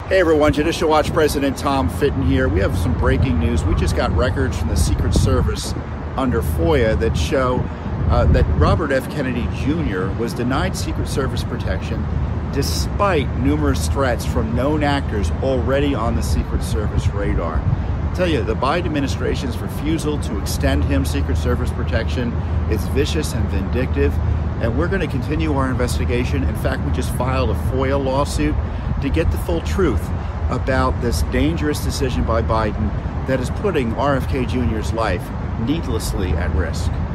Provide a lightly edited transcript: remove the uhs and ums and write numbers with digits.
Hey everyone, Judicial Watch President Tom Fitton here. We have some breaking news. We just got records from the Secret Service under FOIA that show that Robert F. Kennedy Jr. was denied Secret Service protection despite numerous threats from known actors already on the Secret Service radar. I tell you, the Biden administration's refusal to extend him Secret Service protection is vicious and vindictive, and we're going to continue our investigation. In fact, we just filed a FOIA lawsuit to get the full truth about this dangerous decision by Biden that is putting RFK Jr.'s life needlessly at risk.